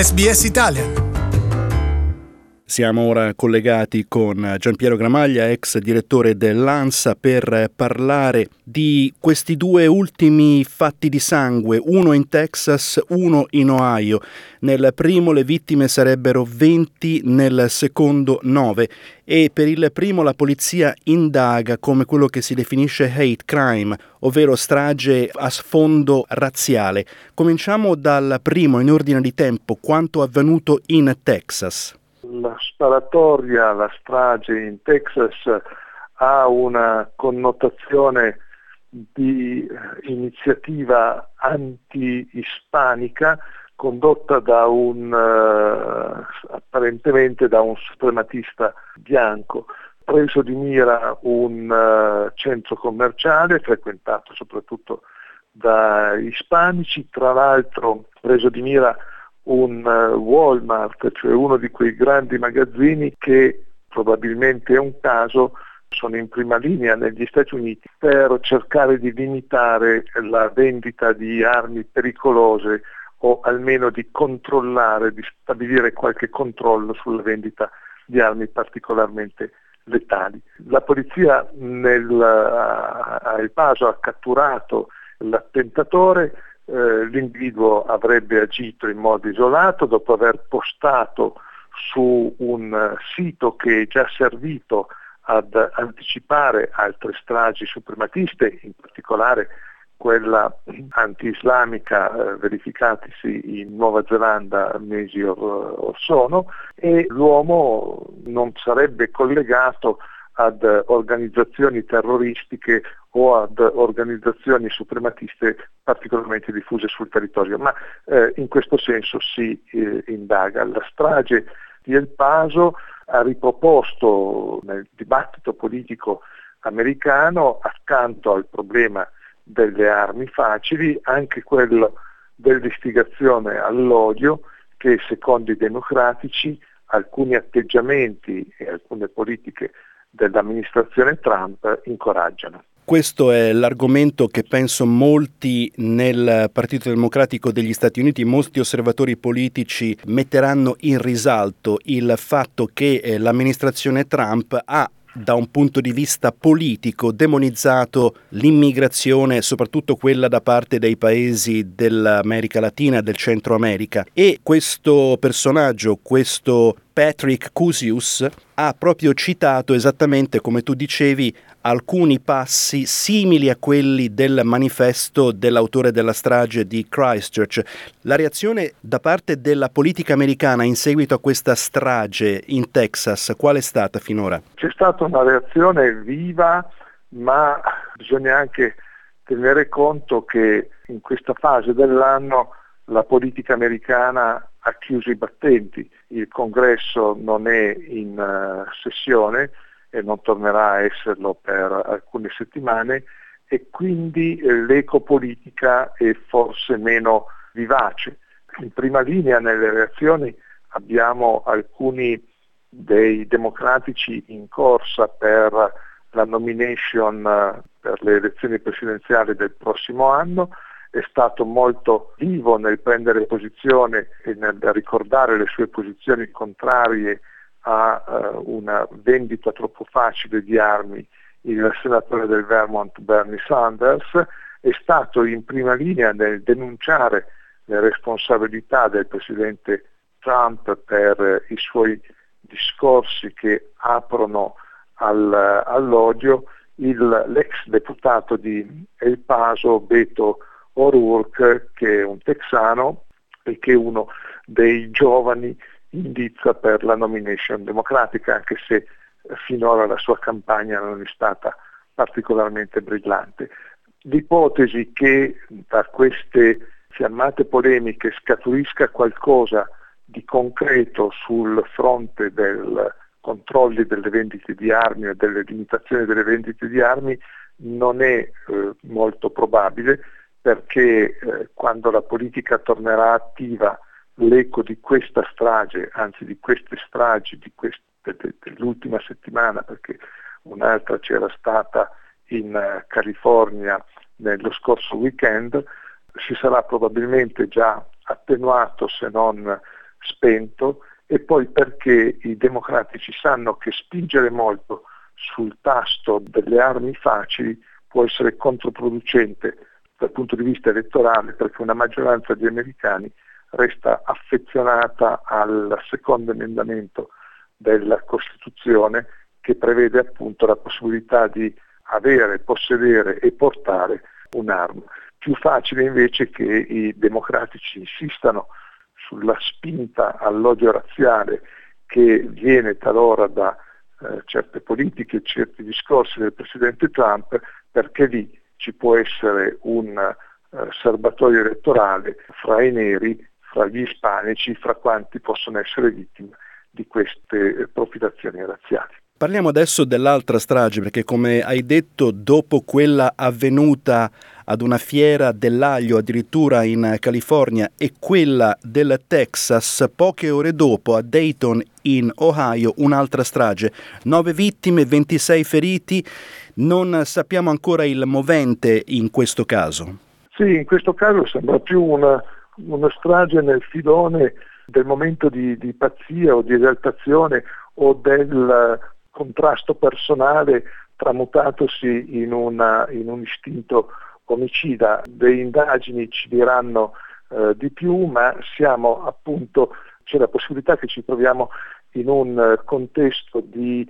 SBS Italian. Siamo ora collegati con Giampiero Gramaglia, ex direttore dell'ANSA, per parlare di questi due ultimi fatti di sangue, uno in Texas, uno in Ohio. Nel primo le vittime sarebbero 20, nel secondo 9 e per il primo la polizia indaga come quello che si definisce hate crime, ovvero strage a sfondo razziale. Cominciamo dal primo in ordine di tempo, quanto avvenuto in Texas. La sparatoria, la strage in Texas ha una connotazione di iniziativa anti-ispanica condotta da apparentemente da un suprematista bianco. Preso di mira un centro commerciale frequentato soprattutto da ispanici, tra l'altro preso di mira un Walmart, cioè uno di quei grandi magazzini che probabilmente è un caso, sono in prima linea negli Stati Uniti per cercare di limitare la vendita di armi pericolose o almeno di controllare, di stabilire qualche controllo sulla vendita di armi particolarmente letali. La polizia a El Paso ha catturato l'attentatore. L'individuo avrebbe agito in modo isolato dopo aver postato su un sito che è già servito ad anticipare altre stragi suprematiste, in particolare quella anti-islamica verificatisi in Nuova Zelanda mesi or sono, e l'uomo non sarebbe collegato ad organizzazioni terroristiche o ad organizzazioni suprematiste particolarmente diffuse sul territorio, ma in questo senso si indaga. La strage di El Paso ha riproposto nel dibattito politico americano, accanto al problema delle armi facili, anche quello dell'istigazione all'odio che secondo i democratici alcuni atteggiamenti e alcune politiche dell'amministrazione Trump incoraggiano. Questo è l'argomento che penso molti nel Partito Democratico degli Stati Uniti, molti osservatori politici metteranno in risalto il fatto che l'amministrazione Trump ha da un punto di vista politico demonizzato l'immigrazione, soprattutto quella da parte dei paesi dell'America Latina e del Centro America. E questo personaggio, questo Patrick Cusius, ha proprio citato esattamente, come tu dicevi, alcuni passi simili a quelli del manifesto dell'autore della strage di Christchurch. La reazione da parte della politica americana in seguito a questa strage in Texas, qual è stata finora? C'è stata una reazione viva, ma bisogna anche tenere conto che in questa fase dell'anno la politica americana ha chiuso i battenti. Il Congresso non è in sessione e non tornerà a esserlo per alcune settimane, e quindi l'eco politica è forse meno vivace. In prima linea nelle reazioni abbiamo alcuni dei democratici in corsa per la nomination per le elezioni presidenziali del prossimo anno. È stato molto vivo nel prendere posizione e nel ricordare le sue posizioni contrarie a una vendita troppo facile di armi il senatore del Vermont Bernie Sanders. È stato in prima linea nel denunciare le responsabilità del presidente Trump per i suoi discorsi che aprono all'odio l'ex deputato di El Paso Beto O'Rourke, che è un texano e che è uno dei giovani indizia per la nomination democratica, anche se finora la sua campagna non è stata particolarmente brillante. L'ipotesi che da queste fiammate polemiche scaturisca qualcosa di concreto sul fronte del controlli delle vendite di armi o delle limitazioni delle vendite di armi non è molto probabile, perché quando la politica tornerà attiva l'eco di questa strage, anzi di queste stragi dell'ultima settimana, perché un'altra c'era stata in California nello scorso weekend, si sarà probabilmente già attenuato, se non spento, e poi perché i democratici sanno che spingere molto sul tasto delle armi facili può essere controproducente dal punto di vista elettorale, perché una maggioranza di americani resta affezionata al secondo emendamento della Costituzione, che prevede appunto la possibilità di avere, possedere e portare un'arma. Più facile invece che i democratici insistano sulla spinta all'odio razziale che viene talora da certe politiche, certi discorsi del presidente Trump, perché lì ci può essere un serbatoio elettorale fra i neri, fra gli ispanici, fra quanti possono essere vittime di queste profilazioni razziali. Parliamo adesso dell'altra strage, perché come hai detto, dopo quella avvenuta ad una fiera dell'aglio addirittura in California e quella del Texas, poche ore dopo a Dayton in Ohio un'altra strage, 9 vittime, 26 feriti, non sappiamo ancora il movente in questo caso. Sì, in questo caso sembra più una strage nel filone del momento di pazzia o di esaltazione o del contrasto personale tramutatosi in un istinto omicida. Le indagini ci diranno di più, ma siamo appunto, c'è la possibilità che ci troviamo in un contesto di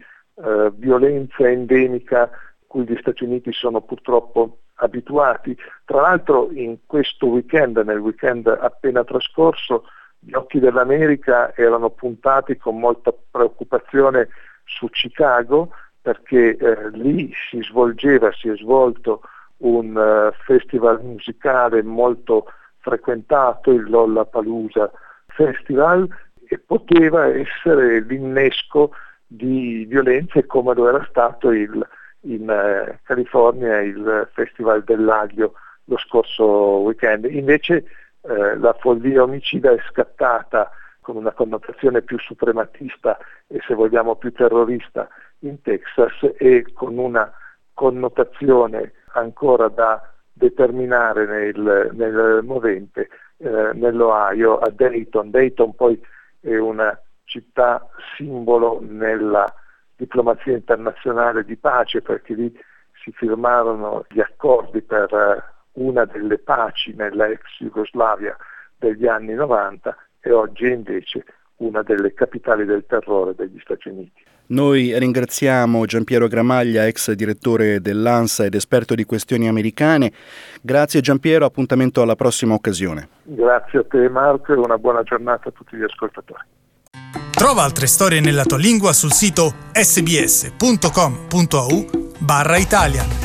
violenza endemica cui gli Stati Uniti sono purtroppo abituati. Tra l'altro in questo weekend, nel weekend appena trascorso, gli occhi dell'America erano puntati con molta preoccupazione su Chicago, perché lì si è svolto un festival musicale molto frequentato, il Lollapalooza Festival, e poteva essere l'innesco di violenze come lo era stato in California il Festival dell'Aglio lo scorso weekend. Invece la follia omicida è scattata con una connotazione più suprematista e, se vogliamo, più terrorista in Texas, e con una connotazione ancora da determinare nel movente nell'Ohio, a Dayton. Dayton poi è una città simbolo nella diplomazia internazionale di pace, perché lì si firmarono gli accordi per una delle paci nella ex Jugoslavia degli anni 90, e oggi è invece una delle capitali del terrore degli Stati Uniti. Noi ringraziamo Giampiero Gramaglia, ex direttore dell'ANSA ed esperto di questioni americane. Grazie Giampiero, appuntamento alla prossima occasione. Grazie a te Marco e una buona giornata a tutti gli ascoltatori. Trova altre storie nella tua lingua sul sito sbs.com.au/Italian.